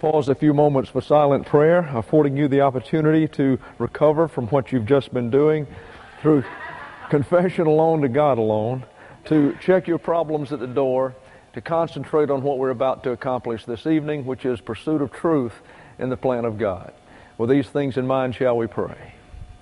Pause a few moments for silent prayer, affording you the opportunity to recover from what you've just been doing through confession alone to God alone, to check your problems at the door, to concentrate on what we're about to accomplish this evening, which is pursuit of truth in the plan of God. With these things in mind, shall we pray?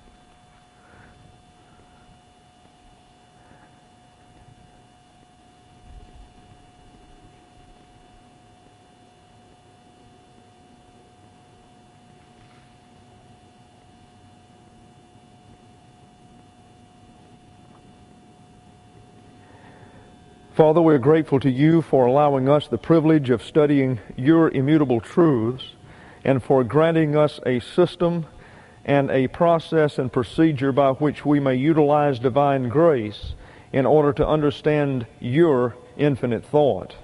Father, we're grateful to you for allowing us the privilege of studying your immutable truths and for granting us a system and a process and procedure by which we may utilize divine grace in order to understand your infinite thought.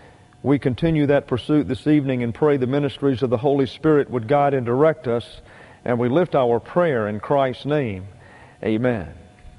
We continue that pursuit this evening and pray the ministries of the Holy Spirit would guide and direct us, and we lift our prayer in Christ's name. Amen.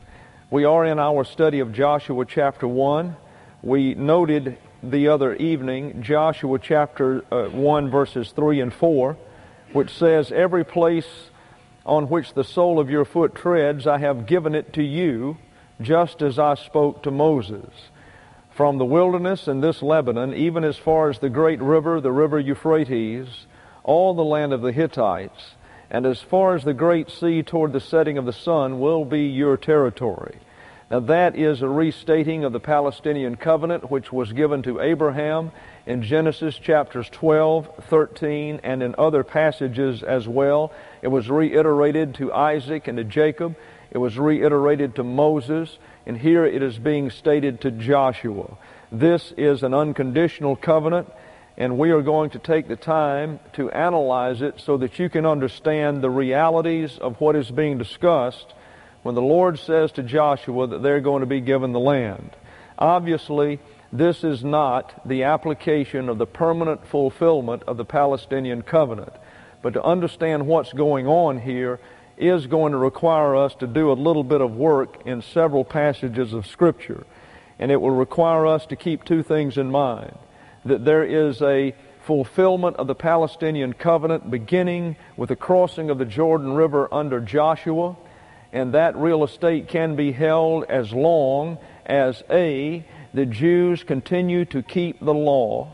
We are in our study of Joshua chapter 1. We noted the other evening Joshua chapter 1 verses 3 and 4, which says, "Every place on which the sole of your foot treads, I have given it to you, just as I spoke to Moses. From the wilderness and this Lebanon, even as far as the great river, the river Euphrates, all the land of the Hittites, and as far as the great sea toward the setting of the sun will be your territory." Now that is a restating of the Palestinian covenant which was given to Abraham in Genesis chapters 12, 13, and in other passages as well. It was reiterated to Isaac and to Jacob. It was reiterated to Moses. And here it is being stated to Joshua. This is an unconditional covenant, and we are going to take the time to analyze it so that you can understand the realities of what is being discussed when the Lord says to Joshua that they're going to be given the land. Obviously, this is not the application of the permanent fulfillment of the Palestinian covenant. But to understand what's going on here is going to require us to do a little bit of work in several passages of Scripture. And it will require us to keep two things in mind. That there is a fulfillment of the Palestinian covenant beginning with the crossing of the Jordan River under Joshua, and that real estate can be held as long as A, the Jews continue to keep the law,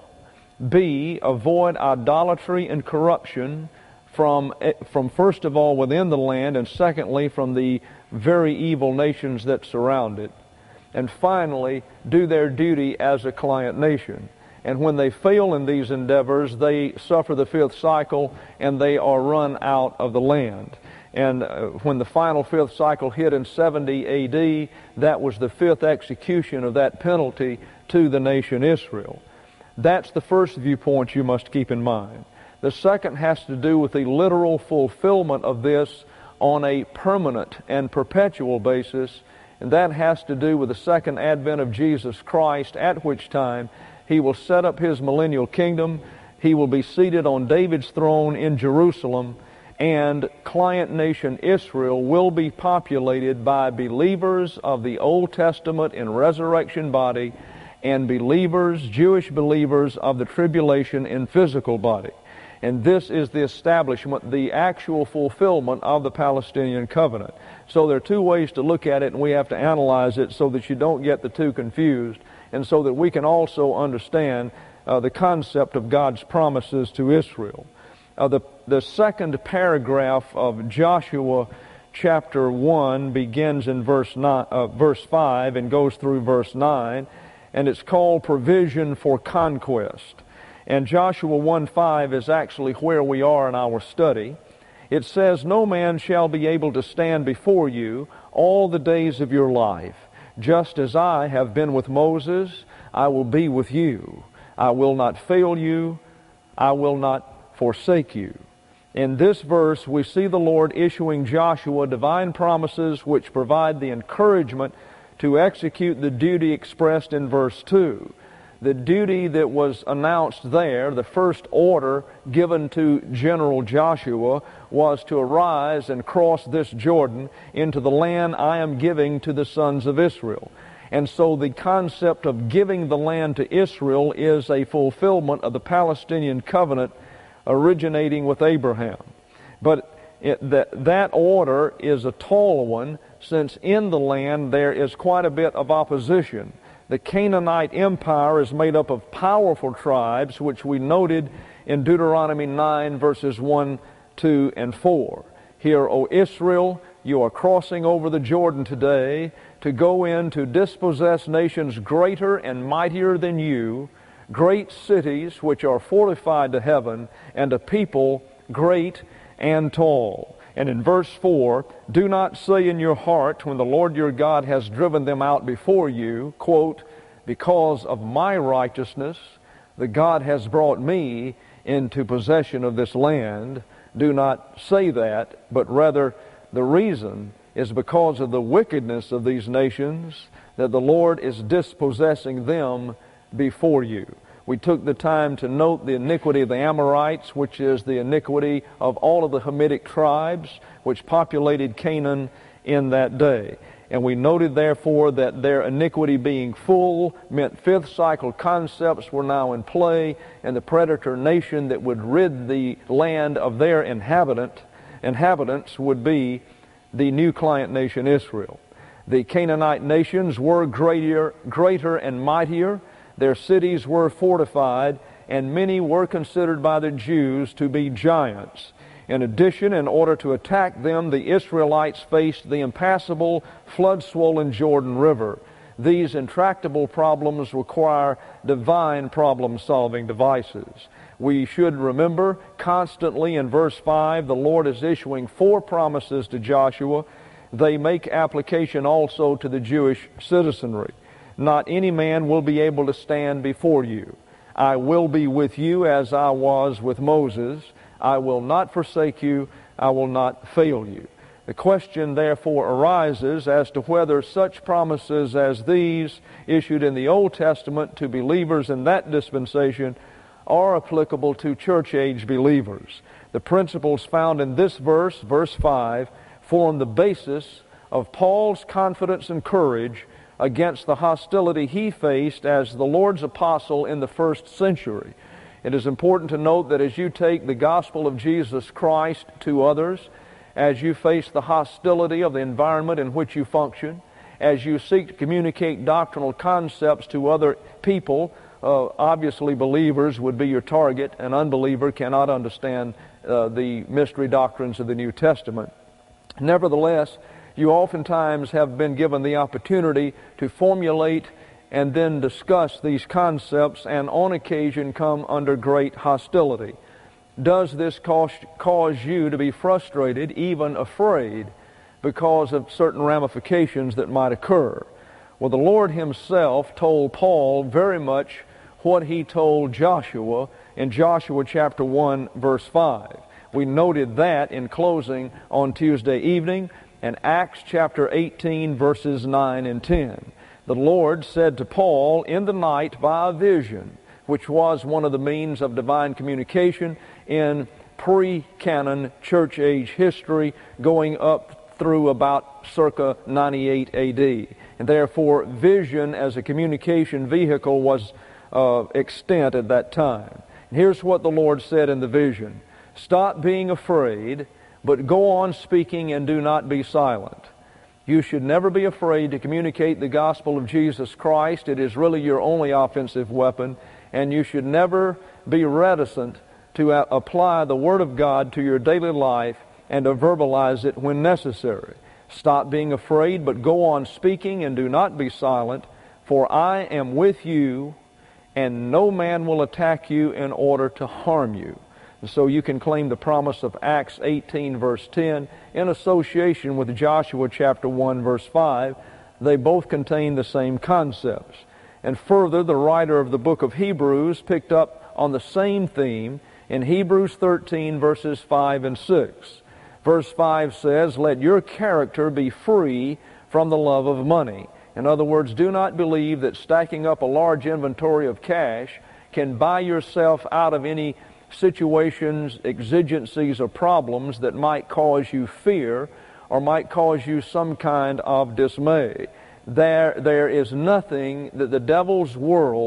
B, avoid idolatry and corruption from first of all within the land, and secondly from the very evil nations that surround it, and finally do their duty as a client nation. And when they fail in these endeavors, they suffer the fifth cycle and they are run out of the land. And when the final fifth cycle hit in 70 A.D., that was the fifth execution of that penalty to the nation Israel. That's the first viewpoint you must keep in mind. The second has to do with the literal fulfillment of this on a permanent and perpetual basis, and that has to do with the second advent of Jesus Christ, at which time He will set up His millennial kingdom. He will be seated on David's throne in Jerusalem, and client nation Israel will be populated by believers of the Old Testament in resurrection body and believers, Jewish believers of the tribulation in physical body. And this is the establishment, the actual fulfillment of the Palestinian covenant. So there are two ways to look at it, and we have to analyze it so that you don't get the two confused, and so that we can also understand the concept of God's promises to Israel. The second paragraph of Joshua chapter 1 begins in verse 5 and goes through verse 9, and it's called Provision for Conquest. And Joshua 1:5 is actually where we are in our study. It says, "No man shall be able to stand before you all the days of your life. Just as I have been with Moses, I will be with you. I will not fail you. I will not forsake you." In this verse, we see the Lord issuing Joshua divine promises which provide the encouragement to execute the duty expressed in verse 2. The duty that was announced there, the first order given to General Joshua, was to arise and cross this Jordan into the land I am giving to the sons of Israel. And so the concept of giving the land to Israel is a fulfillment of the Palestinian covenant originating with Abraham. But that order is a tall one, since in the land there is quite a bit of opposition. The Canaanite empire is made up of powerful tribes, which we noted in Deuteronomy 9, verses 1, 2, and 4. Hear, O Israel, you are crossing over the Jordan today to go in to dispossess nations greater and mightier than you, great cities which are fortified to heaven, and a people great and tall. And in verse 4, do not say in your heart when the Lord your God has driven them out before you, quote, because of my righteousness, the God has brought me into possession of this land. Do not say that, but rather the reason is because of the wickedness of these nations that the Lord is dispossessing them before you. We took the time to note the iniquity of the Amorites, which is the iniquity of all of the Hamitic tribes which populated Canaan in that day. And we noted, therefore, that their iniquity being full meant fifth cycle concepts were now in play, and the predator nation that would rid the land of their inhabitants would be the new client nation Israel. The Canaanite nations were greater and mightier. Their cities were fortified, and many were considered by the Jews to be giants. In addition, in order to attack them, the Israelites faced the impassable, flood-swollen Jordan River. These intractable problems require divine problem-solving devices. We should remember constantly in verse 5, the Lord is issuing 4 promises to Joshua. They make application also to the Jewish citizenry. Not any man will be able to stand before you. I will be with you as I was with Moses. I will not forsake you. I will not fail you. The question therefore arises as to whether such promises as these issued in the Old Testament to believers in that dispensation are applicable to church-age believers. The principles found in this verse, verse 5, form the basis of Paul's confidence and courage against the hostility he faced as the Lord's apostle in the first century. It is important to note that as you take the gospel of Jesus Christ to others, as you face the hostility of the environment in which you function, as you seek to communicate doctrinal concepts to other people, obviously believers would be your target. An unbeliever cannot understand the mystery doctrines of the New Testament. Nevertheless, you oftentimes have been given the opportunity to formulate and then discuss these concepts, and on occasion come under great hostility. Does this cause you to be frustrated, even afraid, because of certain ramifications that might occur? Well, the Lord Himself told Paul very much what He told Joshua in Joshua chapter 1, verse 5. We noted that in closing on Tuesday evening, and Acts chapter 18, verses 9 and 10. The Lord said to Paul in the night by a vision, which was one of the means of divine communication in pre-canon church age history, going up through about circa 98 AD. And therefore, vision as a communication vehicle was extant at that time. And here's what the Lord said in the vision. Stop being afraid, but go on speaking and do not be silent. You should never be afraid to communicate the gospel of Jesus Christ. It is really your only offensive weapon. And you should never be reticent to apply the Word of God to your daily life and to verbalize it when necessary. Stop being afraid, but go on speaking and do not be silent. For I am with you, and no man will attack you in order to harm you. And so you can claim the promise of Acts 18, verse 10, in association with Joshua chapter 1, verse 5. They both contain the same concepts. And further, the writer of the book of Hebrews picked up on the same theme in Hebrews 13, verses 5 and 6. Verse 5 says, let your character be free from the love of money. In other words, do not believe that stacking up a large inventory of cash can buy yourself out of any situations, exigencies, or problems that might cause you fear or might cause you some kind of dismay. There is nothing that the devil's world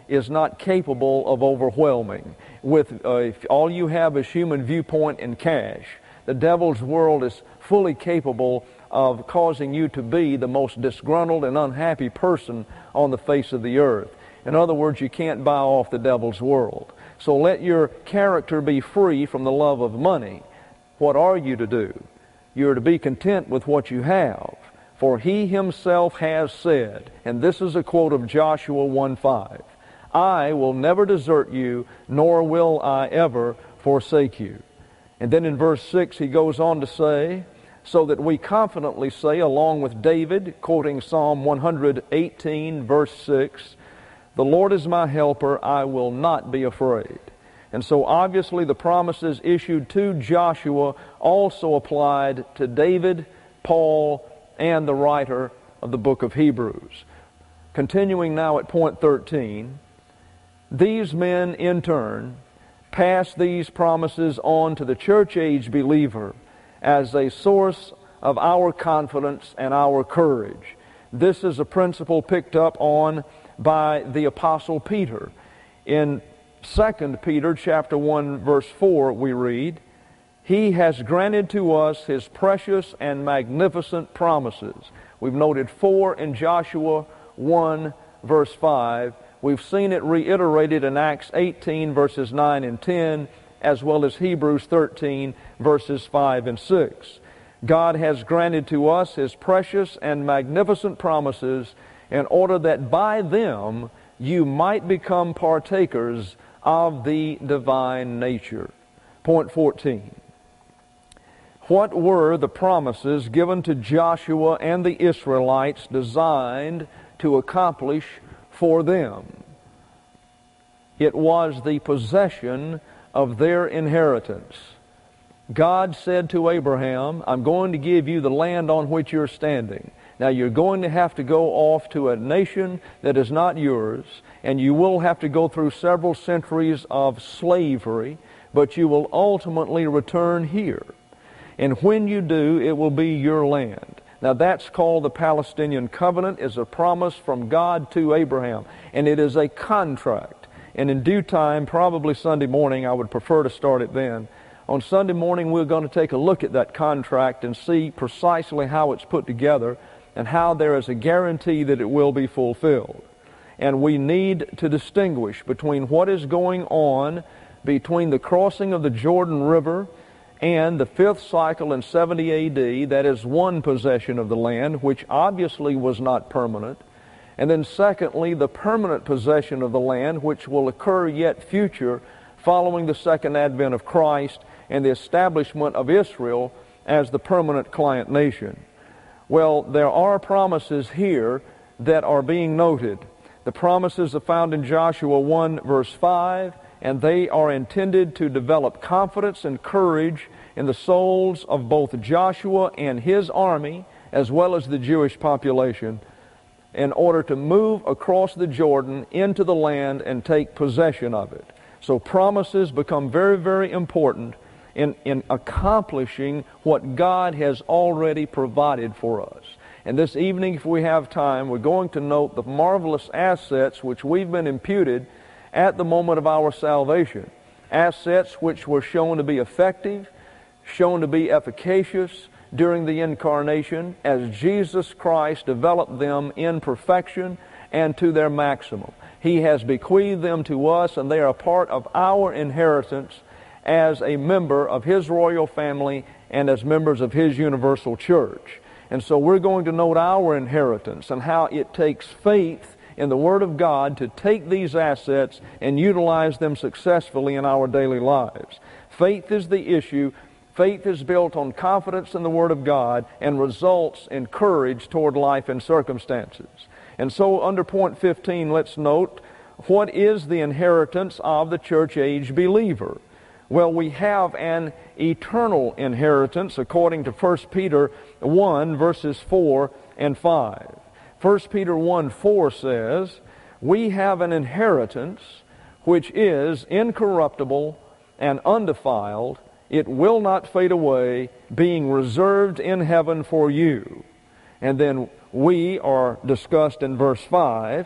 is not capable of overwhelming. If all you have is human viewpoint and cash, the devil's world is fully capable of causing you to be the most disgruntled and unhappy person on the face of the earth. In other words, you can't buy off the devil's world. So let your character be free from the love of money. What are you to do? You're to be content with what you have. For he himself has said, and this is a quote of Joshua 1:5, I will never desert you, nor will I ever forsake you. And then in verse 6 he goes on to say, so that we confidently say, along with David, quoting Psalm 118, verse 6, the Lord is my helper, I will not be afraid. And so obviously the promises issued to Joshua also applied to David, Paul, and the writer of the book of Hebrews. Continuing now at point 13, these men in turn pass these promises on to the church-age believer as a source of our confidence and our courage. This is a principle picked up on by the Apostle Peter. In 2 Peter chapter 1 verse 4 we read, He has granted to us His precious and magnificent promises. We've noted 4 in Joshua 1 verse 5. We've seen it reiterated in Acts 18 verses 9 and 10, as well as Hebrews 13 verses 5 and 6. God has granted to us His precious and magnificent promises in order that by them you might become partakers of the divine nature. Point 14. What were the promises given to Joshua and the Israelites designed to accomplish for them? It was the possession of their inheritance. God said to Abraham, I'm going to give you the land on which you're standing. Now you're going to have to go off to a nation that is not yours, and you will have to go through several centuries of slavery, but you will ultimately return here. And when you do, it will be your land. Now that's called the Palestinian covenant, is a promise from God to Abraham, and it is a contract. And in due time, probably Sunday morning, I would prefer to start it then. On Sunday morning, we're going to take a look at that contract and see precisely how it's put together and how there is a guarantee that it will be fulfilled. And we need to distinguish between what is going on between the crossing of the Jordan River and the 5th cycle in 70 A.D., that is one possession of the land, which obviously was not permanent. And then secondly, the permanent possession of the land, which will occur yet future following the second advent of Christ and the establishment of Israel as the permanent client nation. Well, there are promises here that are being noted. The promises are found in Joshua 1 verse 5, and they are intended to develop confidence and courage in the souls of both Joshua and his army, as well as the Jewish population, in order to move across the Jordan into the land and take possession of it. So promises become very, very important in accomplishing what God has already provided for us. And this evening, if we have time, we're going to note the marvelous assets which we've been imputed at the moment of our salvation. Assets which were shown to be effective, shown to be efficacious during the incarnation as Jesus Christ developed them in perfection and to their maximum. He has bequeathed them to us, and they are a part of our inheritance as a member of His royal family and as members of His universal church. And so we're going to note our inheritance and how it takes faith in the Word of God to take these assets and utilize them successfully in our daily lives. Faith is the issue. Faith is built on confidence in the Word of God and results in courage toward life and circumstances. And so under point 15, let's note, what is the inheritance of the church-age believer? Well, we have an eternal inheritance according to 1 Peter 1 verses 4 and 5. 1 Peter 1:4 says, we have an inheritance which is incorruptible and undefiled. It will not fade away, being reserved in heaven for you. And then we are discussed in verse 5,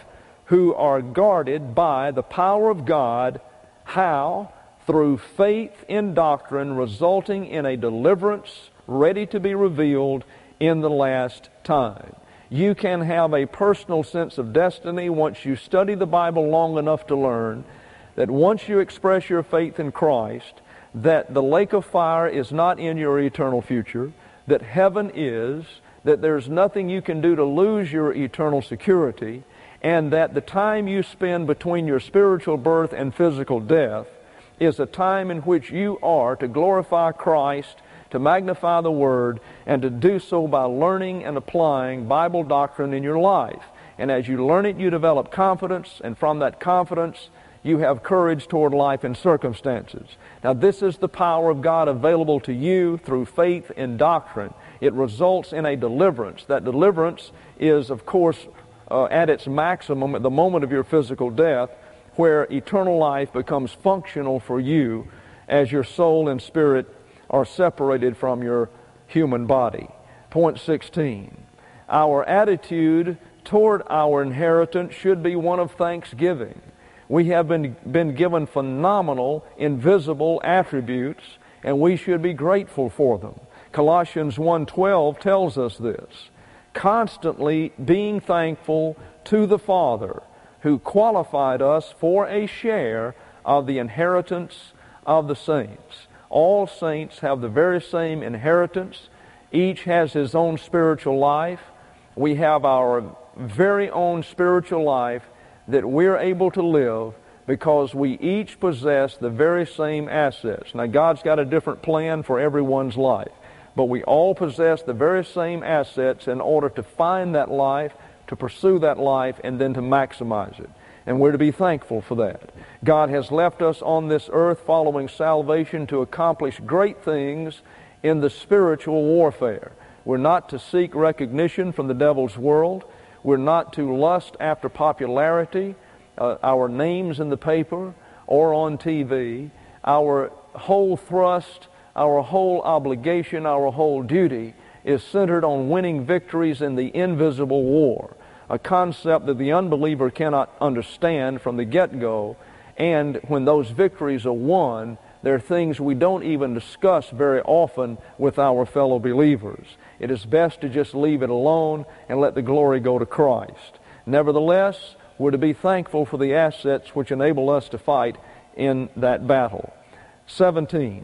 who are guarded by the power of God. How? Through faith in doctrine, resulting in a deliverance ready to be revealed in the last time. You can have a personal sense of destiny once you study the Bible long enough to learn that once you express your faith in Christ, that the lake of fire is not in your eternal future, that heaven is, that there's nothing you can do to lose your eternal security, and that the time you spend between your spiritual birth and physical death is a time in which you are to glorify Christ, to magnify the Word, and to do so by learning and applying Bible doctrine in your life. And as you learn it, you develop confidence, and from that confidence, you have courage toward life and circumstances. Now, this is the power of God available to you through faith in doctrine. It results in a deliverance. That deliverance is, of course, at its maximum at the moment of your physical death, where eternal life becomes functional for you as your soul and spirit are separated from your human body. Point 16. Our attitude toward our inheritance should be one of thanksgiving. We have been given phenomenal, invisible attributes, and we should be grateful for them. Colossians 1:12 tells us this. Constantly being thankful to the Father, who qualified us for a share of the inheritance of the saints. All saints have the very same inheritance. Each has his own spiritual life. We have our very own spiritual life that we're able to live because we each possess the very same assets. Now, God's got a different plan for everyone's life, but we all possess the very same assets in order to find that life, to pursue that life, and then to maximize it. And we're to be thankful for that. God has left us on this earth following salvation to accomplish great things in the spiritual warfare. We're not to seek recognition from the devil's world. We're not to lust after popularity, our names in the paper or on TV. Our whole thrust, our whole obligation, our whole duty is centered on winning victories in the invisible war, a concept that the unbeliever cannot understand from the get-go. And when those victories are won, there are things we don't even discuss very often with our fellow believers. It is best to just leave it alone and let the glory go to Christ. Nevertheless, we're to be thankful for the assets which enable us to fight in that battle. 17.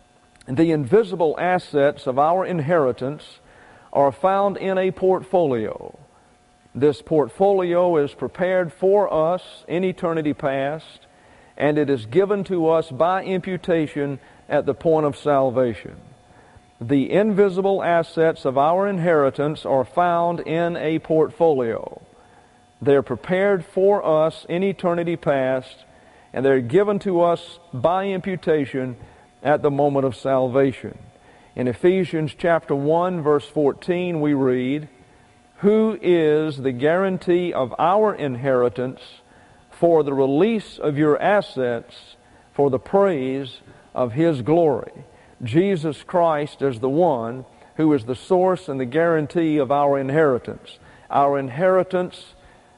The invisible assets of our inheritance are found in a portfolio. This portfolio is prepared for us in eternity past, and it is given to us by imputation at the point of salvation. The invisible assets of our inheritance are found in a portfolio. They're prepared for us in eternity past, and they're given to us by imputation at the moment of salvation. In Ephesians chapter 1, verse 14, we read, "Who is the guarantee of our inheritance for the release of your assets for the praise of His glory." Jesus Christ is the one who is the source and the guarantee of our inheritance. Our inheritance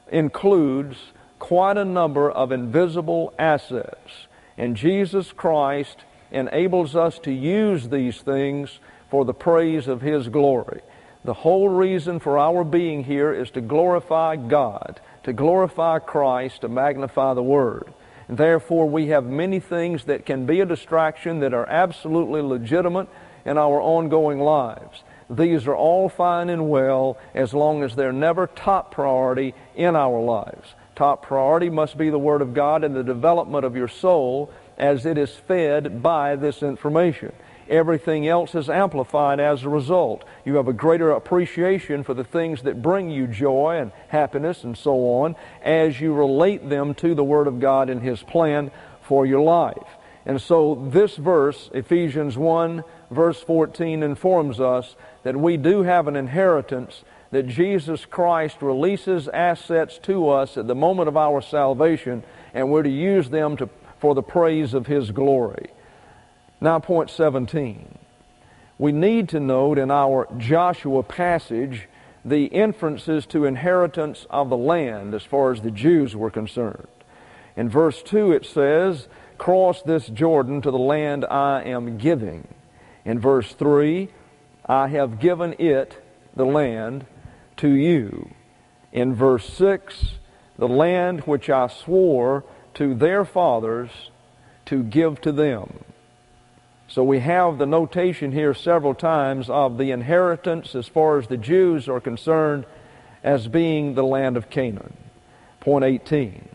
includes quite a number of invisible assets, and Jesus Christ enables us to use these things for the praise of His glory. The whole reason for our being here is to glorify God, to glorify Christ, to magnify the Word. And therefore, we have many things that can be a distraction that are absolutely legitimate in our ongoing lives. These are all fine and well as long as they're never top priority in our lives. Top priority must be the Word of God and the development of your soul as it is fed by this information. Everything else is amplified as a result. You have a greater appreciation for the things that bring you joy and happiness and so on as you relate them to the Word of God and His plan for your life. And so this verse, Ephesians 1, verse 14, informs us that we do have an inheritance, that Jesus Christ releases assets to us at the moment of our salvation, and we're to use them for the praise of His glory. Now, point 17. We need to note in our Joshua passage the inferences to inheritance of the land as far as the Jews were concerned. In verse 2 it says, cross this Jordan to the land I am giving. In verse 3, I have given it, the land, to you. In verse 6, the land which I swore to their fathers to give to them. So we have the notation here several times of the inheritance as far as the Jews are concerned as being the land of Canaan. Point 18.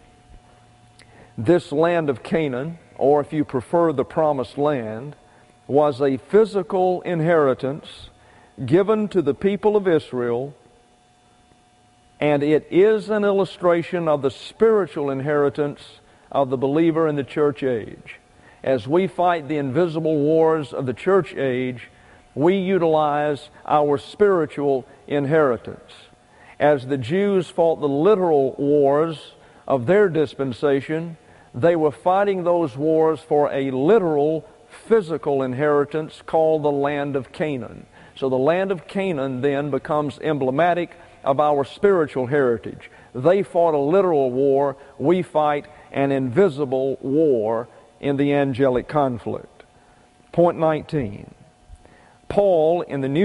This land of Canaan, or if you prefer the promised land, was a physical inheritance given to the people of Israel, and it is an illustration of the spiritual inheritance of the believer in the church age. As we fight the invisible wars of the church age, we utilize our spiritual inheritance. As the Jews fought the literal wars of their dispensation, they were fighting those wars for a literal, physical inheritance called the land of Canaan. So the land of Canaan then becomes emblematic of our spiritual heritage. They fought a literal war, we fight an invisible war in the angelic conflict. Point 19. Paul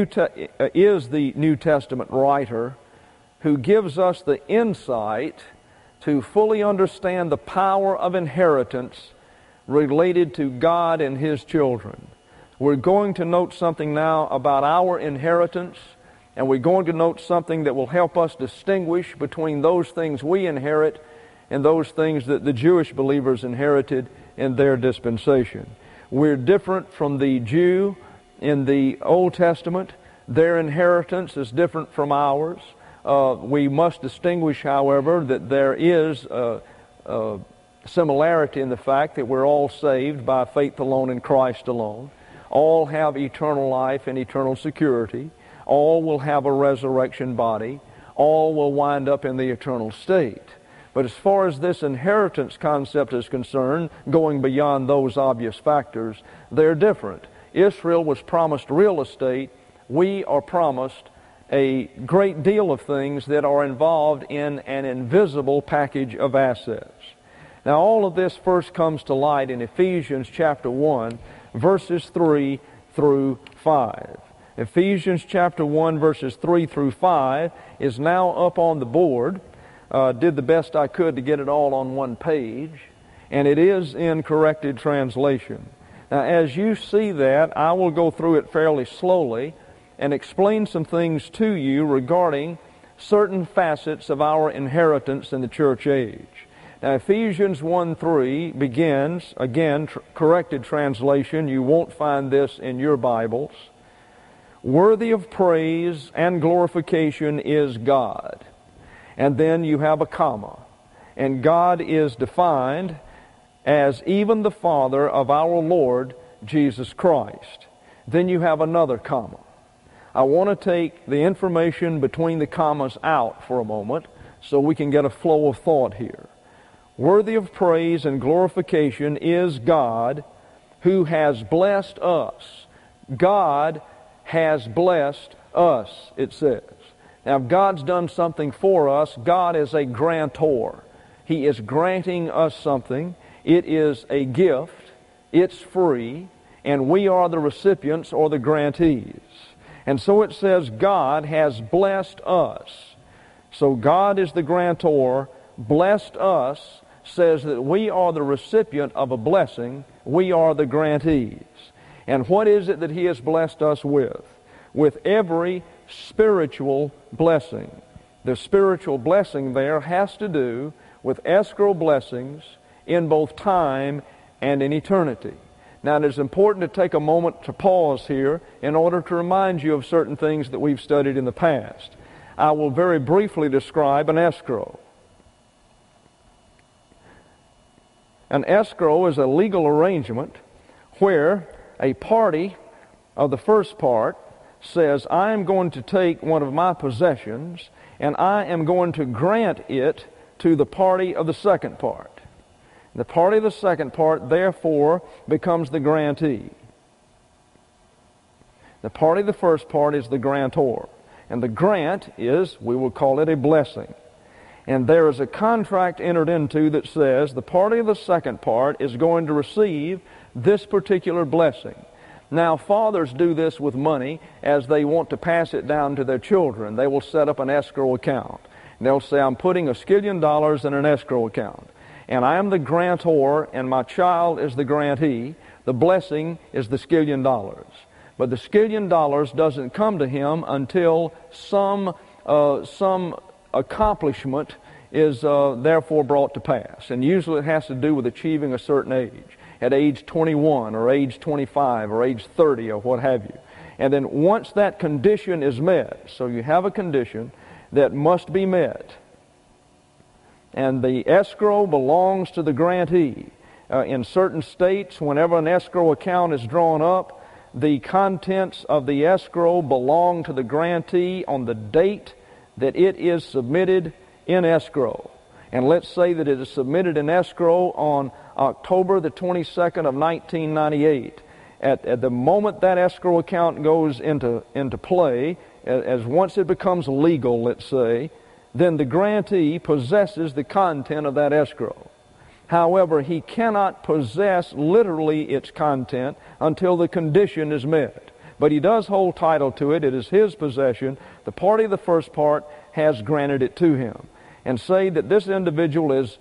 is the New Testament writer who gives us the insight to fully understand the power of inheritance related to God and His children. We're going to note something now about our inheritance, and we're going to note something that will help us distinguish between those things we inherit and those things that the Jewish believers inherited in their dispensation. We're different from the Jew in the Old Testament. Their inheritance is different from ours. We must distinguish, however, that there is a similarity in the fact that we're all saved by faith alone in Christ alone. All have eternal life and eternal security. All will have a resurrection body. All will wind up in the eternal state. But as far as this inheritance concept is concerned, going beyond those obvious factors, they're different. Israel was promised real estate. We are promised a great deal of things that are involved in an invisible package of assets. Now, all of this first comes to light in Ephesians chapter 1, verses 3 through 5. Ephesians chapter 1, verses 3 through 5 is now up on the board. Did the best I could to get it all on one page, and it is in corrected translation. Now, as you see that, I will go through it fairly slowly and explain some things to you regarding certain facets of our inheritance in the church age. Now, Ephesians 1:3 begins, again, corrected translation. You won't find this in your Bibles. Worthy of praise and glorification is God. And then you have a comma. And God is defined as even the Father of our Lord Jesus Christ. Then you have another comma. I want to take the information between the commas out for a moment so we can get a flow of thought here. Worthy of praise and glorification is God who has blessed us. God has blessed us, it says. Now, if God's done something for us, God is a grantor. He is granting us something. It is a gift. It's free. And we are the recipients or the grantees. And so it says God has blessed us. So God is the grantor. Blessed us says that we are the recipient of a blessing. We are the grantees. And what is it that He has blessed us with? With every spiritual blessing. The spiritual blessing there has to do with escrow blessings in both time and in eternity. Now, it is important to take a moment to pause here in order to remind you of certain things that we've studied in the past. I will very briefly describe an escrow. An escrow is a legal arrangement where a party of the first part says, I am going to take one of my possessions and I am going to grant it to the party of the second part. The party of the second part, therefore, becomes the grantee. The party of the first part is the grantor. And the grant is, we will call it a blessing. And there is a contract entered into that says the party of the second part is going to receive this particular blessing. Now, fathers do this with money as they want to pass it down to their children. They will set up an escrow account. And they'll say, I'm putting $1 skillion in an escrow account. And I am the grantor, and my child is the grantee. The blessing is the $1 skillion. But the $1 skillion doesn't come to him until some accomplishment is therefore brought to pass. And usually it has to do with achieving a certain age, at age 21 or age 25 or age 30 or what have you. And then once that condition is met, so you have a condition that must be met, and the escrow belongs to the grantee. In certain states, whenever an escrow account is drawn up, the contents of the escrow belong to the grantee on the date that it is submitted in escrow. And let's say that it is submitted in escrow on October the 22nd of 1998. At the moment that escrow account goes into play, as once it becomes legal, let's say, then the grantee possesses the content of that escrow. However, he cannot possess literally its content until the condition is met. But he does hold title to it. It is his possession. The party of the first part has granted it to him. And say that this individual is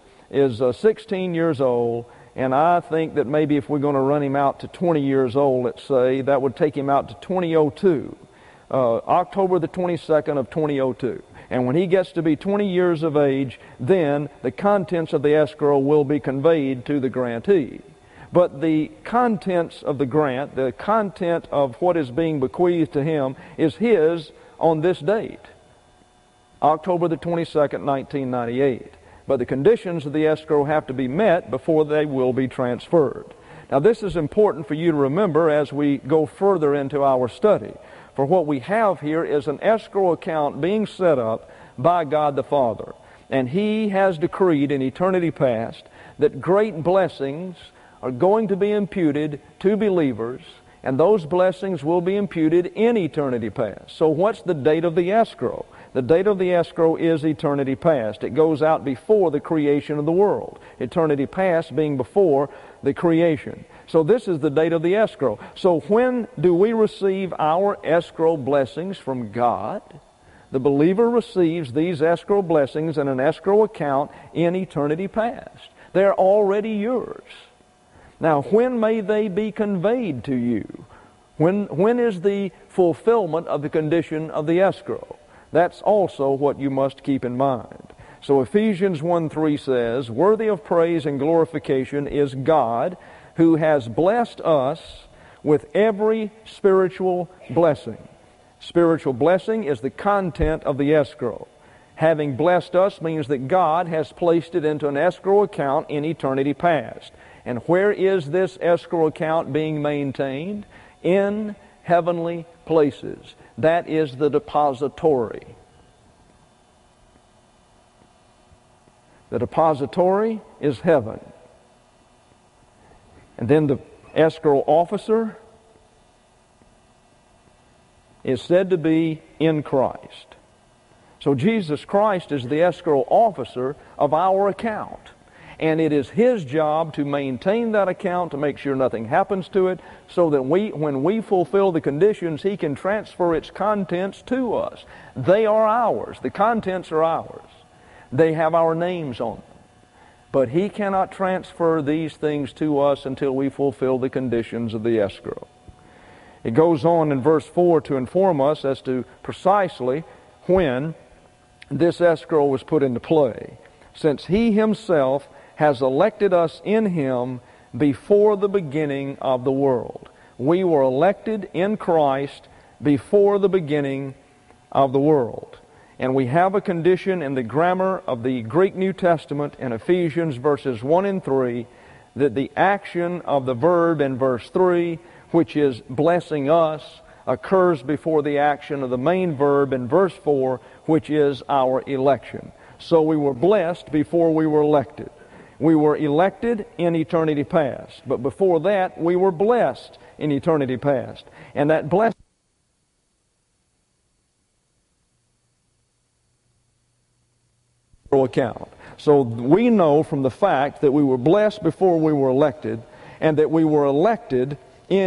16 years old, and I think that maybe if we're going to run him out to 20 years old, let's say, that would take him out to 2002, October the 22nd of 2002. And when he gets to be 20 years of age, then the contents of the escrow will be conveyed to the grantee. But the contents of the grant, the content of what is being bequeathed to him, is his on this date, October the 22nd, 1998. But the conditions of the escrow have to be met before they will be transferred. Now, this is important for you to remember as we go further into our study. For what we have here is an escrow account being set up by God the Father. And He has decreed in eternity past that great blessings are going to be imputed to believers, and those blessings will be imputed in eternity past. So what's the date of the escrow? The date of the escrow is eternity past. It goes out before the creation of the world. Eternity past being before the creation. So this is the date of the escrow. So when do we receive our escrow blessings from God? The believer receives these escrow blessings in an escrow account in eternity past. They're already yours. Now, when may they be conveyed to you? When is the fulfillment of the condition of the escrow? That's also what you must keep in mind. So Ephesians 1:3 says, "Worthy of praise and glorification is God, who has blessed us with every spiritual blessing." Spiritual blessing is the content of the escrow. Having blessed us means that God has placed it into an escrow account in eternity past. And where is this escrow account being maintained? In heavenly places. That is the depository. The depository is heaven. And then the escrow officer is said to be in Christ. So Jesus Christ is the escrow officer of our account. And it is His job to maintain that account, to make sure nothing happens to it, so that when we fulfill the conditions, He can transfer its contents to us. They are ours. The contents are ours. They have our names on them. But He cannot transfer these things to us until we fulfill the conditions of the escrow. It goes on in verse 4 to inform us as to precisely when this escrow was put into play. Since He Himself has elected us in Him before the beginning of the world. We were elected in Christ before the beginning of the world. And we have a condition in the grammar of the Greek New Testament in Ephesians verses 1 and 3 that the action of the verb in verse 3, which is blessing us, occurs before the action of the main verb in verse 4, which is our election. So we were blessed before we were elected. We were elected in eternity past. But before that, we were blessed in eternity past. And that blessing account. So we know from the fact that we were blessed before we were elected, and that we were elected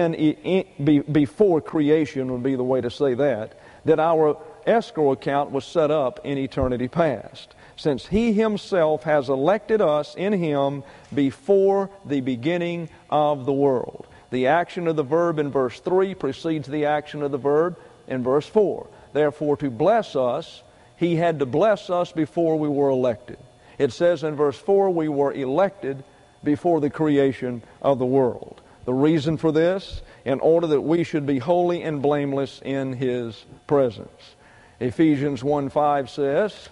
before creation would be the way to say that our escrow account was set up in eternity past, since He Himself has elected us in Him before the beginning of the world. The action of the verb in verse 3 precedes the action of the verb in verse 4. Therefore, to bless us, He had to bless us before we were elected. It says in verse 4, we were elected before the creation of the world. The reason for this, in order that we should be holy and blameless in His presence. Ephesians 1:5 says,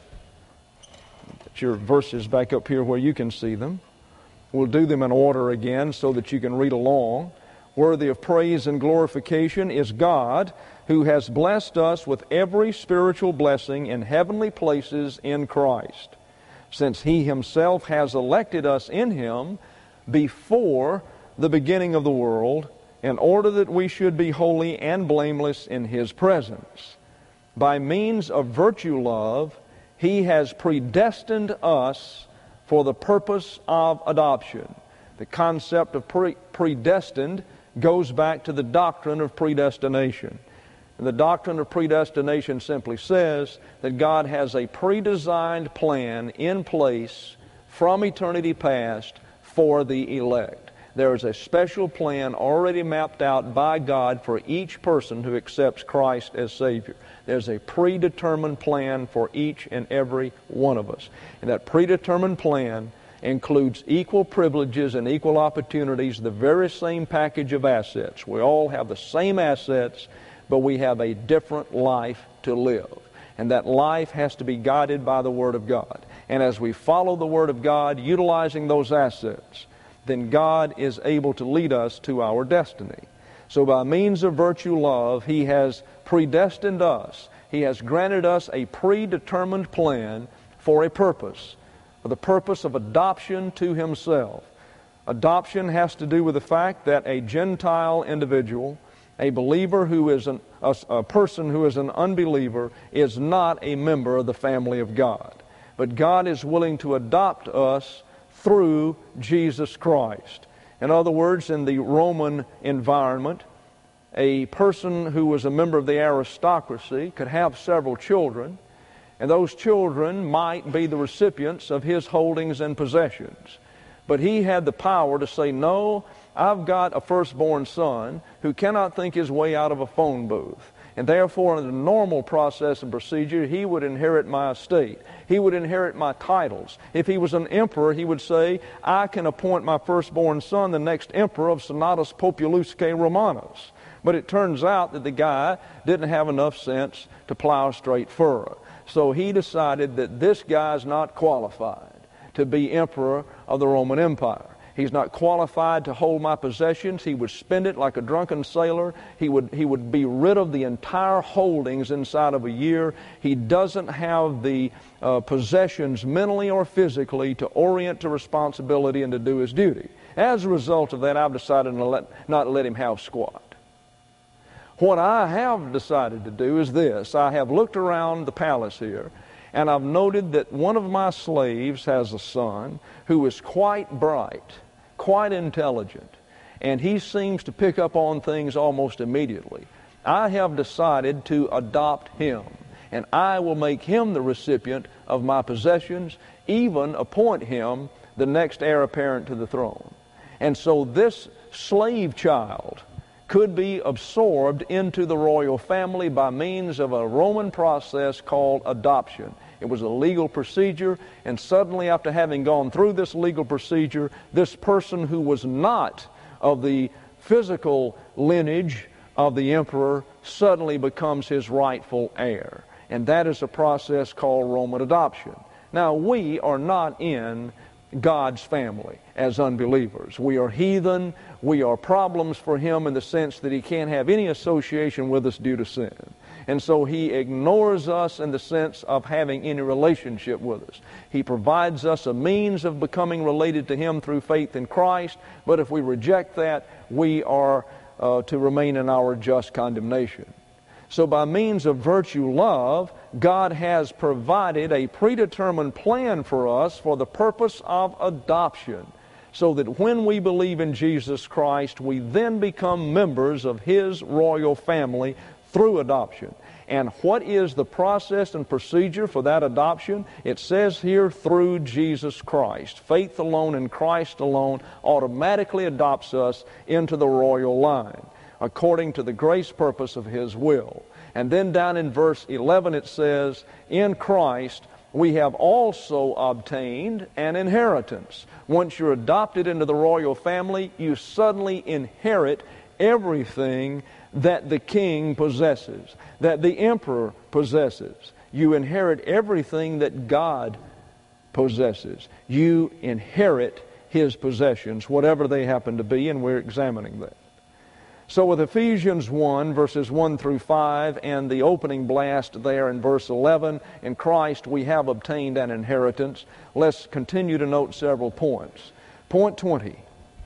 get your verses back up here where you can see them. We'll do them in order again so that you can read along. Worthy of praise and glorification is God, who has blessed us with every spiritual blessing in heavenly places in Christ, since He Himself has elected us in Him before the beginning of the world, in order that we should be holy and blameless in His presence. By means of virtue love, He has predestined us for the purpose of adoption. The concept of predestined goes back to the doctrine of predestination. And the doctrine of predestination simply says that God has a pre-designed plan in place from eternity past for the elect. There is a special plan already mapped out by God for each person who accepts Christ as Savior. There's a predetermined plan for each and every one of us. And that predetermined plan includes equal privileges and equal opportunities, the very same package of assets. We all have the same assets, but we have a different life to live. And that life has to be guided by the Word of God. And as we follow the Word of God, utilizing those assets, then God is able to lead us to our destiny. So by means of virtue love, He has predestined us. He has granted us a predetermined plan for a purpose, for the purpose of adoption to Himself. Adoption has to do with the fact that a Gentile individual, a believer who is a person who is an unbeliever, is not a member of the family of God. But God is willing to adopt us through Jesus Christ. In other words, in the Roman environment, a person who was a member of the aristocracy could have several children, and those children might be the recipients of his holdings and possessions. But he had the power to say, no, I've got a firstborn son who cannot think his way out of a phone booth. And therefore, in the normal process and procedure, he would inherit my estate. He would inherit my titles. If he was an emperor, he would say, I can appoint my firstborn son the next emperor of Senatus Populusque Romanus. But it turns out that the guy didn't have enough sense to plow a straight furrow. So he decided that this guy's not qualified to be emperor of the Roman Empire. He's not qualified to hold my possessions. He would spend it like a drunken sailor. He would be rid of the entire holdings inside of a year. He doesn't have the possessions mentally or physically to orient to responsibility and to do his duty. As a result of that, I've decided to not let him have squat. What I have decided to do is this. I have looked around the palace here, and I've noted that one of my slaves has a son who is quite bright, quite intelligent, and he seems to pick up on things almost immediately. I have decided to adopt him, and I will make him the recipient of my possessions, even appoint him the next heir apparent to the throne. And so this slave child could be absorbed into the royal family by means of a Roman process called adoption. It was a legal procedure, and suddenly after having gone through this legal procedure, this person who was not of the physical lineage of the emperor suddenly becomes his rightful heir. And that is a process called Roman adoption. Now, we are not in God's family as unbelievers. We are heathen. We are problems for Him in the sense that He can't have any association with us due to sin. And so He ignores us in the sense of having any relationship with us. He provides us a means of becoming related to Him through faith in Christ, but if we reject that, we are to remain in our just condemnation. So by means of virtue love, God has provided a predetermined plan for us for the purpose of adoption, so that when we believe in Jesus Christ, we then become members of His royal family through adoption. And what is the process and procedure for that adoption? It says here, through Jesus Christ. Faith alone in Christ alone automatically adopts us into the royal line, according to the grace purpose of His will. And then down in verse 11 it says, in Christ we have also obtained an inheritance. Once you're adopted into the royal family, you suddenly inherit everything that the king possesses, that the emperor possesses. You inherit everything that God possesses. You inherit His possessions, whatever they happen to be, and we're examining that. So with Ephesians 1, verses 1 through 5, and the opening blast there in verse 11, in Christ we have obtained an inheritance. Let's continue to note several points. Point 20.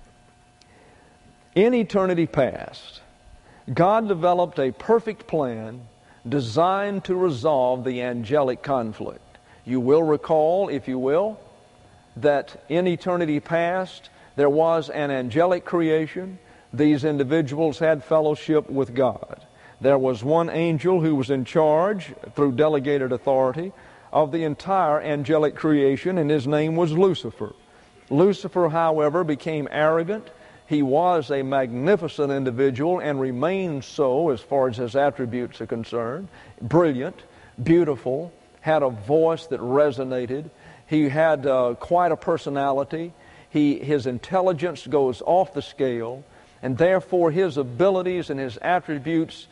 In eternity past, God developed a perfect plan designed to resolve the angelic conflict. You will recall, if you will, that in eternity past there was an angelic creation. These individuals had fellowship with God. There was one angel who was in charge, through delegated authority, of the entire angelic creation, and his name was Lucifer. Lucifer, however, became arrogant. He was a magnificent individual and remained so as far as his attributes are concerned. Brilliant, beautiful, had a voice that resonated. He had quite a personality. His intelligence goes off the scale, and therefore his abilities and his attributes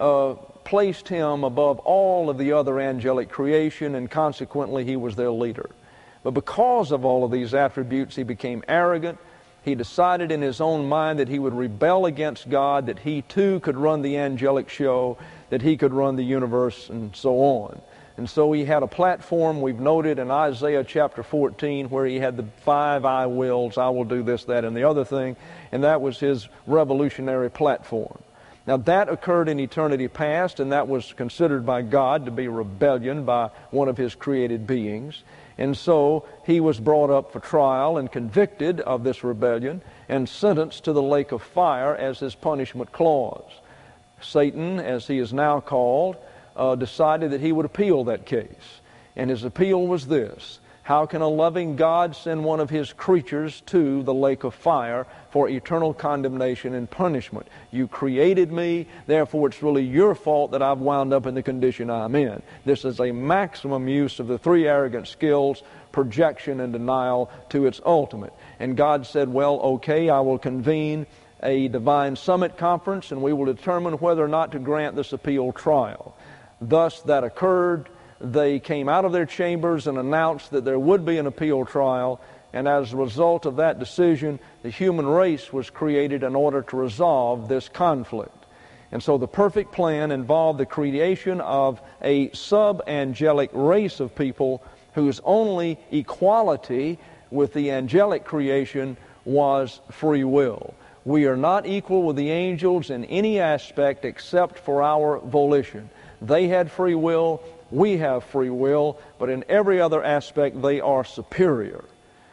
placed him above all of the other angelic creation, and consequently he was their leader. But because of all of these attributes, he became arrogant. He decided in his own mind that he would rebel against God, that he too could run the angelic show, that he could run the universe, and so on. And so he had a platform, we've noted in Isaiah chapter 14, where he had the 5 I wills, I will do this, that, and the other thing, and that was his revolutionary platform. Now that occurred in eternity past, and that was considered by God to be rebellion by one of His created beings. And so he was brought up for trial and convicted of this rebellion and sentenced to the lake of fire as his punishment clause. Satan, as he is now called, decided that he would appeal that case. And his appeal was this: how can a loving God send one of His creatures to the lake of fire for eternal condemnation and punishment? You created me, therefore it's really your fault that I've wound up in the condition I'm in. This is a maximum use of the 3 arrogant skills, projection and denial, to its ultimate. And God said, well, okay, I will convene a divine summit conference, and we will determine whether or not to grant this appeal trial. Thus that occurred. They came out of their chambers and announced that there would be an appeal trial, and as a result of that decision, the human race was created in order to resolve this conflict. And so the perfect plan involved the creation of a sub-angelic race of people whose only equality with the angelic creation was free will. We are not equal with the angels in any aspect except for our volition. They had free will, we have free will, but in every other aspect they are superior.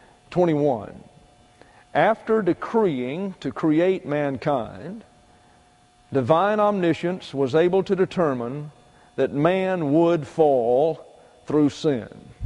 21. After decreeing to create mankind, divine omniscience was able to determine that man would fall through sin.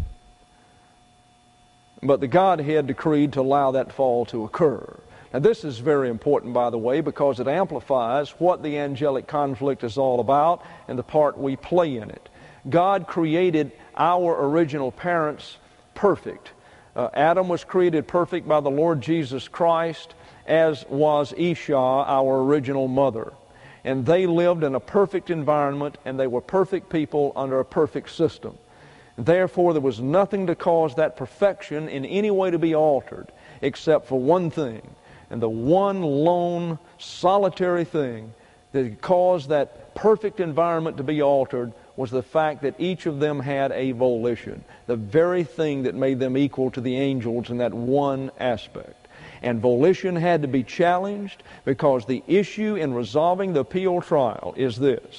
But the Godhead decreed to allow that fall to occur. Now this is very important, by the way, because it amplifies what the angelic conflict is all about and the part we play in it. God created our original parents perfect. Adam was created perfect by the Lord Jesus Christ, as was Isha, our original mother. And they lived in a perfect environment, and they were perfect people under a perfect system. Therefore, there was nothing to cause that perfection in any way to be altered, except for one thing. And the one lone, solitary thing that caused that perfect environment to be altered was the fact that each of them had a volition, the very thing that made them equal to the angels in that one aspect. And volition had to be challenged, because the issue in resolving the appeal trial is this: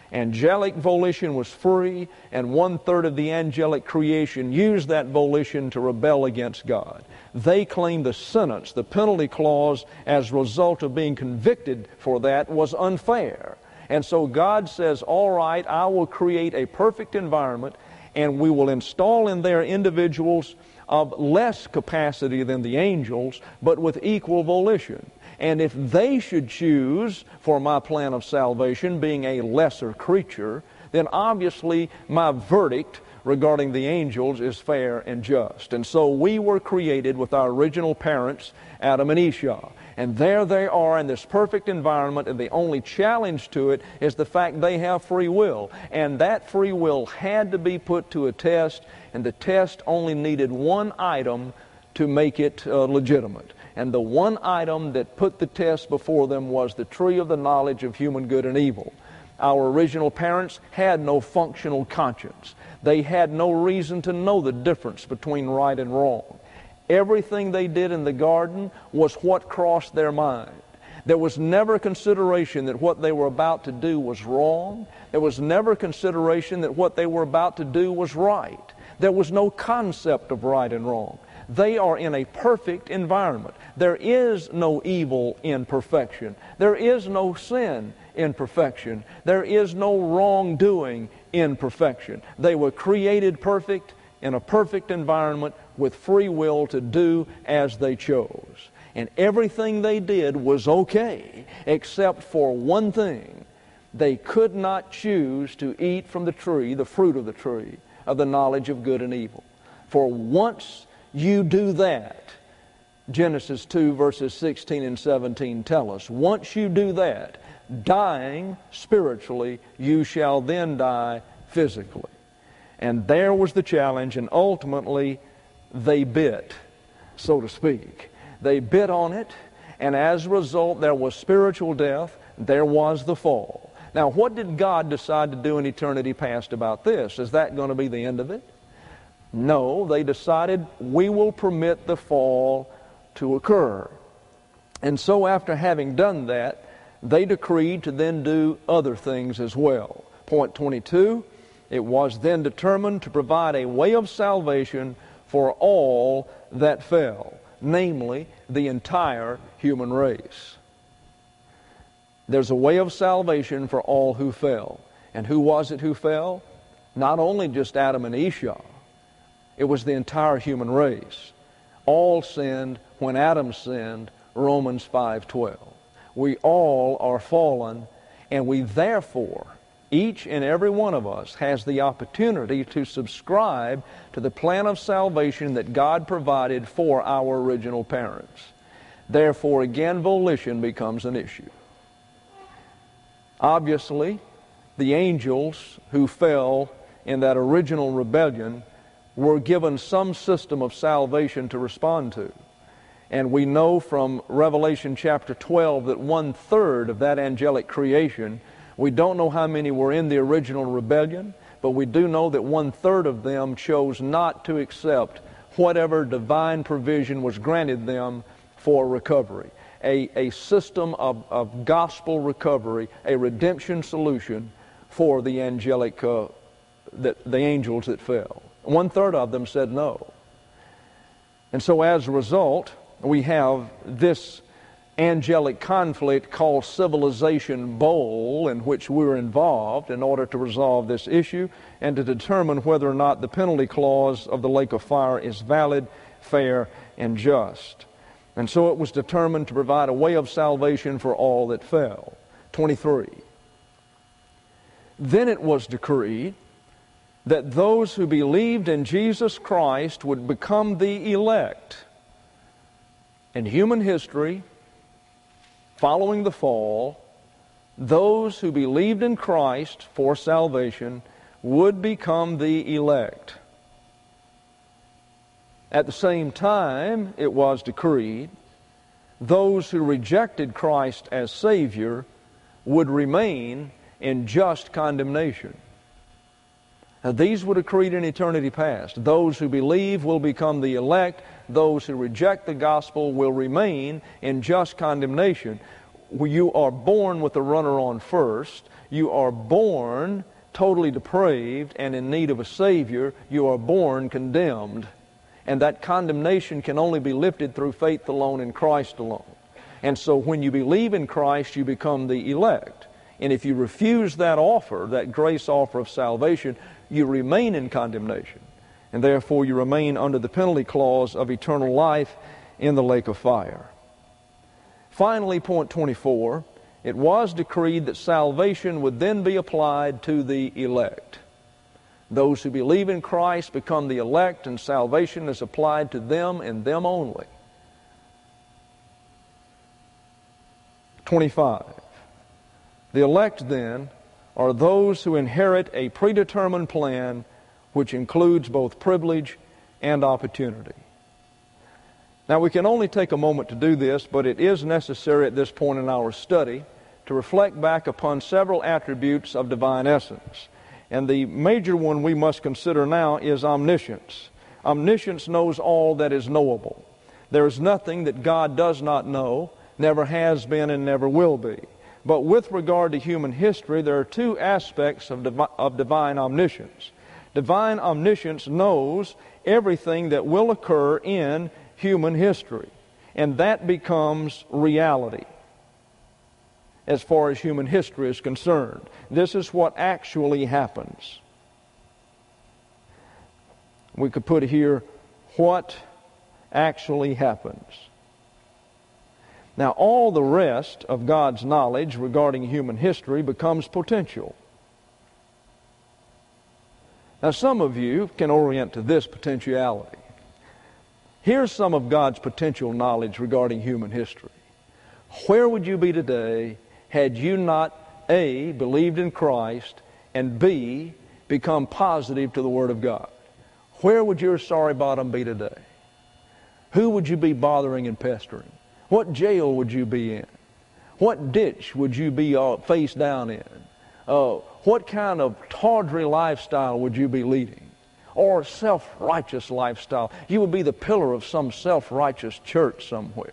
Angelic volition was free, and 1/3 of the angelic creation used that volition to rebel against God. They claimed the sentence, the penalty clause, as a result of being convicted for that was unfair. And so God says, all right, I will create a perfect environment, and we will install in there individuals of less capacity than the angels, but with equal volition. And if they should choose for my plan of salvation, being a lesser creature, then obviously my verdict regarding the angels is fair and just. And so we were created with our original parents, Adam and Esau. And there they are in this perfect environment, and the only challenge to it is the fact they have free will. And that free will had to be put to a test, and the test only needed one item to make it legitimate. And the one item that put the test before them was the tree of the knowledge of human good and evil. Our original parents had no functional conscience. They had no reason to know the difference between right and wrong. Everything they did in the garden was what crossed their mind. There was never consideration that what they were about to do was wrong. There was never consideration that what they were about to do was right. There was no concept of right and wrong. They are in a perfect environment. There is no evil in perfection. There is no sin in perfection. There is no wrongdoing in perfection. They were created perfect in a perfect environment with free will to do as they chose. And everything they did was okay, except for one thing. They could not choose to eat from the tree, the fruit of the tree, of the knowledge of good and evil. For once you do that, Genesis 2 verses 16 and 17 tell us, once you do that, dying spiritually, you shall then die physically. And there was the challenge, and ultimately they bit, so to speak. They bit on it, and as a result there was spiritual death, there was the fall. Now what did God decide to do in eternity past about this? Is that going to be the end of it? No, they decided we will permit the fall to occur. And so after having done that, they decreed to then do other things as well. Point 22, it was then determined to provide a way of salvation for all that fell, namely the entire human race. There's a way of salvation for all who fell. And who was it who fell? Not only just Adam and Esau. It was the entire human race. All sinned when Adam sinned, Romans 5:12. We all are fallen, and we therefore, each and every one of us, has the opportunity to subscribe to the plan of salvation that God provided for our original parents. Therefore, again, volition becomes an issue. Obviously, the angels who fell in that original rebellion were given some system of salvation to respond to. And we know from Revelation chapter 12 that 1/3 of that angelic creation, we don't know how many were in the original rebellion, but we do know that 1/3 of them chose not to accept whatever divine provision was granted them for recovery. A system of gospel recovery, a redemption solution for the angelic, the angels that fell. 1/3 of them said no. And so as a result, we have this angelic conflict called Civilization Bowl, in which we're involved in order to resolve this issue and to determine whether or not the penalty clause of the lake of fire is valid, fair, and just. And so it was determined to provide a way of salvation for all that fell. 23. Then it was decreed that those who believed in Jesus Christ would become the elect. In human history, following the fall, those who believed in Christ for salvation would become the elect. At the same time, it was decreed those who rejected Christ as Savior would remain in just condemnation. Now, these were decreed in eternity past. Those who believe will become the elect. Those who reject the gospel will remain in just condemnation. you are born with the runner on first. You are born totally depraved and in need of a Savior. You are born condemned. And that condemnation can only be lifted through faith alone in Christ alone. And so when you believe in Christ, you become the elect. And if you refuse that offer, that grace offer of salvation, you remain in condemnation. And therefore you remain under the penalty clause of eternal life in the lake of fire. Finally, point 24, it was decreed that salvation would then be applied to the elect. Those who believe in Christ become the elect, and salvation is applied to them and them only. 25. The elect, then, are those who inherit a predetermined plan which includes both privilege and opportunity. Now, we can only take a moment to do this, but it is necessary at this point in our study to reflect back upon several attributes of divine essence. And the major one we must consider now is omniscience. Omniscience knows all that is knowable. There is nothing that God does not know, never has been, and never will be. But with regard to human history, there are two aspects of divine omniscience. Divine omniscience knows everything that will occur in human history, and that becomes reality as far as human history is concerned. This is what actually happens. We could put here, what actually happens. Now, all the rest of God's knowledge regarding human history becomes potential. Now, some of you can orient to this potentiality. Here's some of God's potential knowledge regarding human history. Where would you be today had you not, A, believed in Christ, and B, become positive to the Word of God? Where would your sorry bottom be today? Who would you be bothering and pestering? What jail would you be in? What ditch would you be face down in? What kind of tawdry lifestyle would you be leading? Or self-righteous lifestyle? You would be the pillar of some self-righteous church somewhere.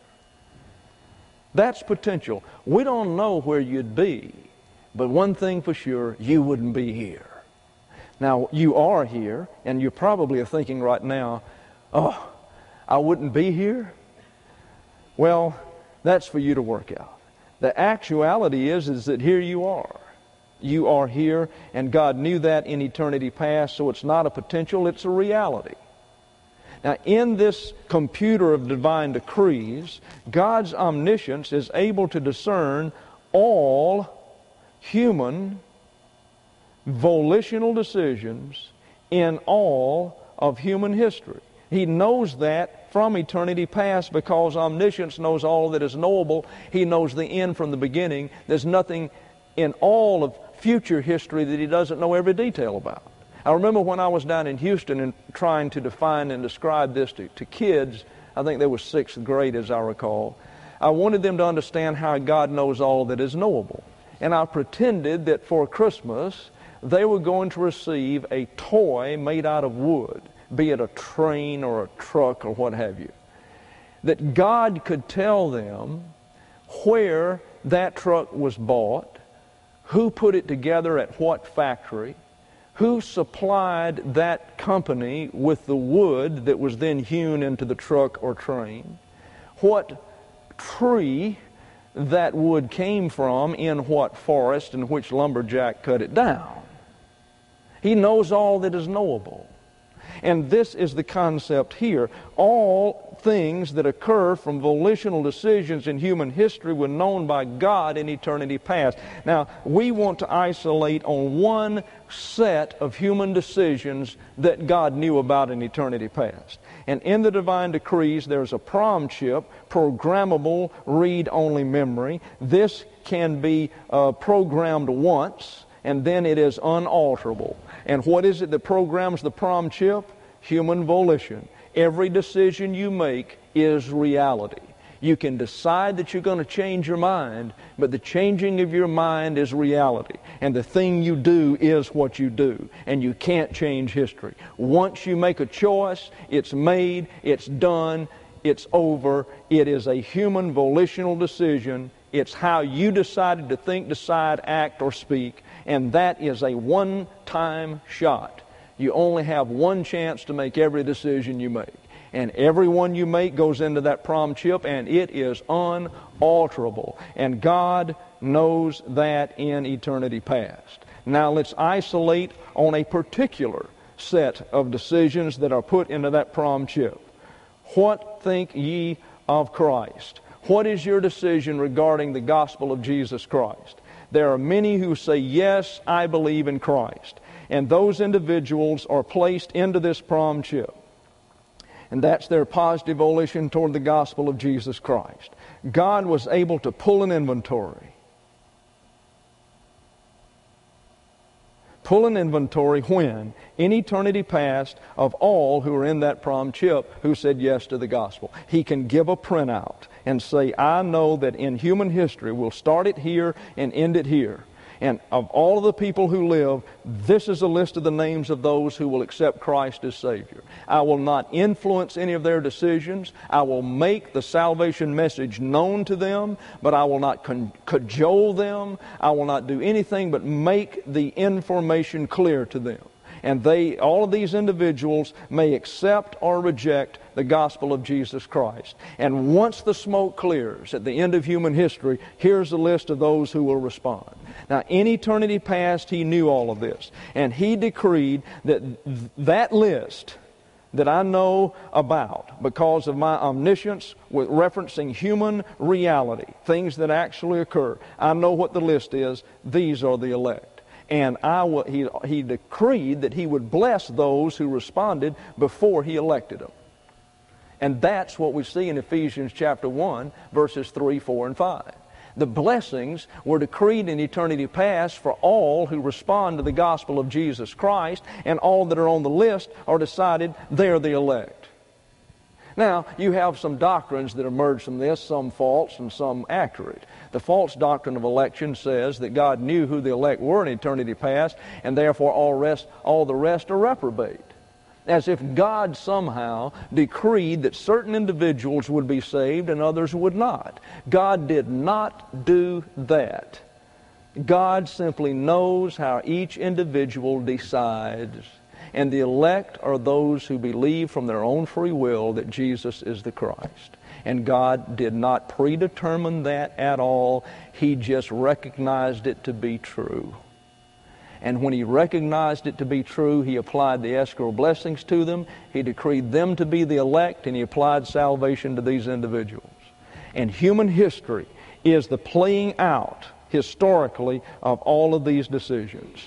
That's potential. We don't know where you'd be, but one thing for sure, you wouldn't be here. Now, you are here, and you probably are thinking right now, oh, I wouldn't be here? Well, that's for you to work out. The actuality is that here you are. You are here, and God knew that in eternity past, so it's not a potential, it's a reality. Now, in this computer of divine decrees, God's omniscience is able to discern all human volitional decisions in all of human history. He knows that from eternity past because omniscience knows all that is knowable. He knows the end from the beginning. There's nothing in all of future history that He doesn't know every detail about. I remember when I was down in Houston and trying to define and describe this to kids, I think they were 6th grade as I recall. I wanted them to understand how God knows all that is knowable. And I pretended that for Christmas they were going to receive a toy made out of wood, be it a train or a truck or what have you. That God could tell them where that truck was bought, who put it together at what factory, who supplied that company with the wood that was then hewn into the truck or train, what tree that wood came from, in what forest, and which lumberjack cut it down. He knows all that is knowable. And this is the concept here. All things that occur from volitional decisions in human history were known by God in eternity past. Now, we want to isolate on one set of human decisions that God knew about in eternity past. And in the divine decrees, there's a prom chip, programmable read-only memory. This can be programmed once, and then it is unalterable. And what is it that programs the prom chip? Human volition. Every decision you make is reality. You can decide that you're going to change your mind, but the changing of your mind is reality. And the thing you do is what you do. And you can't change history. Once you make a choice, it's made, it's done, it's over. It is a human volitional decision. It's how you decided to think, decide, act, or speak, and that is a one-time shot. You only have one chance to make every decision you make. And every one you make goes into that prom chip, and it is unalterable. And God knows that in eternity past. Now let's isolate on a particular set of decisions that are put into that prom chip. What think ye of Christ? What is your decision regarding the gospel of Jesus Christ? There are many who say, yes, I believe in Christ. And those individuals are placed into this prom chip. And that's their positive volition toward the gospel of Jesus Christ. God was able to pull an inventory. Pull an inventory when? In eternity past, of all who are in that prom chip who said yes to the gospel. He can give a printout and say, I know that in human history, we'll start it here and end it here. And of all of the people who live, this is a list of the names of those who will accept Christ as Savior. I will not influence any of their decisions. I will make the salvation message known to them, but I will not cajole them. I will not do anything but make the information clear to them. And all of these individuals may accept or reject the gospel of Jesus Christ. And once the smoke clears at the end of human history, here's a list of those who will respond. Now, in eternity past, He knew all of this. And He decreed that that list that I know about, because of my omniscience, with referencing human reality, things that actually occur, I know what the list is. These are the elect. And he decreed that He would bless those who responded before He elected them. And that's what we see in Ephesians chapter 1, verses 3, 4, and 5. The blessings were decreed in eternity past for all who respond to the gospel of Jesus Christ, and all that are on the list are decided they're the elect. Now, you have some doctrines that emerge from this, some false and some accurate. The false doctrine of election says that God knew who the elect were in eternity past, and therefore all the rest are reprobate. As if God somehow decreed that certain individuals would be saved and others would not. God did not do that. God simply knows how each individual decides. And the elect are those who believe from their own free will that Jesus is the Christ. And God did not predetermine that at all. He just recognized it to be true. And when He recognized it to be true, He applied the escrow blessings to them. He decreed them to be the elect, and He applied salvation to these individuals. And human history is the playing out, historically, of all of these decisions.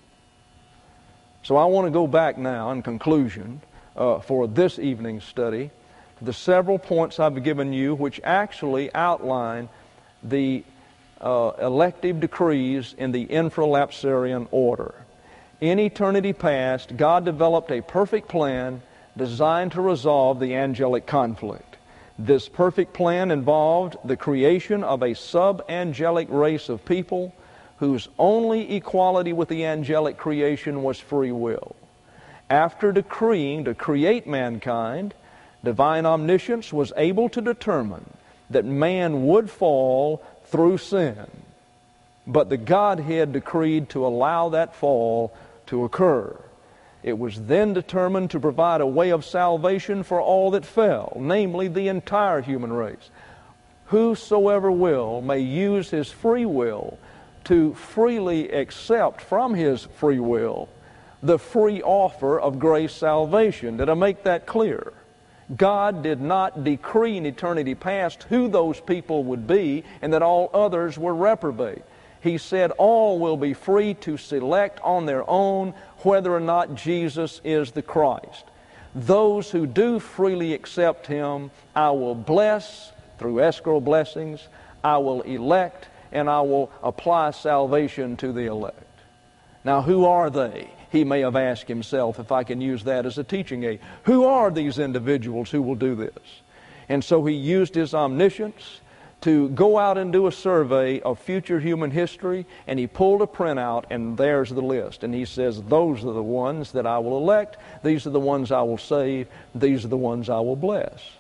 So I want to go back now in conclusion for this evening's study to the several points I've given you, which actually outline the elective decrees in the infralapsarian order. In eternity past, God developed a perfect plan designed to resolve the angelic conflict. This perfect plan involved the creation of a sub-angelic race of people whose only equality with the angelic creation was free will. After decreeing to create mankind, divine omniscience was able to determine that man would fall through sin. But the Godhead decreed to allow that fall to occur. It was then determined to provide a way of salvation for all that fell, namely the entire human race. Whosoever will may use his free will to freely accept from his free will the free offer of grace salvation. Did I make that clear? God did not decree in eternity past who those people would be and that all others were reprobate. He said all will be free to select on their own whether or not Jesus is the Christ. Those who do freely accept Him, I will bless through escrow blessings, I will elect, and I will apply salvation to the elect. Now, who are they? He may have asked himself, if I can use that as a teaching aid. Who are these individuals who will do this? And so he used his omniscience to go out and do a survey of future human history, and he pulled a printout, and there's the list. And he says, those are the ones that I will elect, these are the ones I will save, these are the ones I will bless.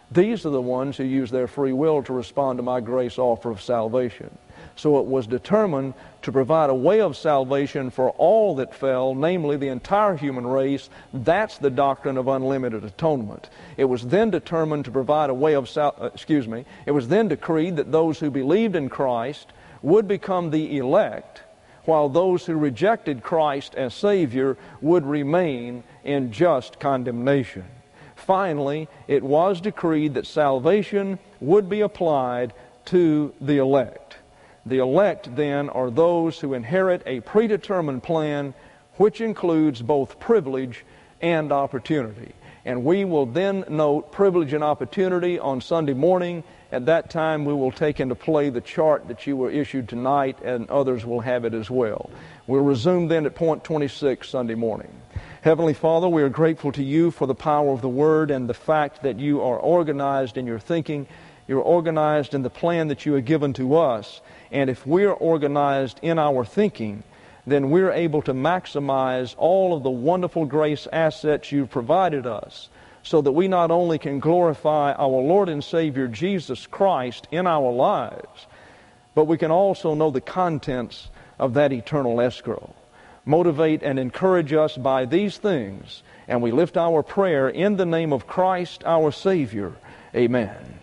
These are the ones who use their free will to respond to my grace offer of salvation. So it was determined to provide a way of salvation for all that fell, namely the entire human race. That's the doctrine of unlimited atonement. It was then determined to provide a way of it was then decreed that those who believed in Christ would become the elect, while those who rejected Christ as Savior would remain in just condemnation. Finally, it was decreed that salvation would be applied to the elect. The elect, then, are those who inherit a predetermined plan which includes both privilege and opportunity. And we will then note privilege and opportunity on Sunday morning. At that time, we will take into play the chart that you were issued tonight, and others will have it as well. We'll resume then at point 26 Sunday morning. Heavenly Father, we are grateful to you for the power of the Word and the fact that you are organized in your thinking. You're organized in the plan that you have given to us. And if we're organized in our thinking, then we're able to maximize all of the wonderful grace assets you've provided us, so that we not only can glorify our Lord and Savior Jesus Christ in our lives, but we can also know the contents of that eternal escrow. Motivate and encourage us by these things, and we lift our prayer in the name of Christ our Savior. Amen.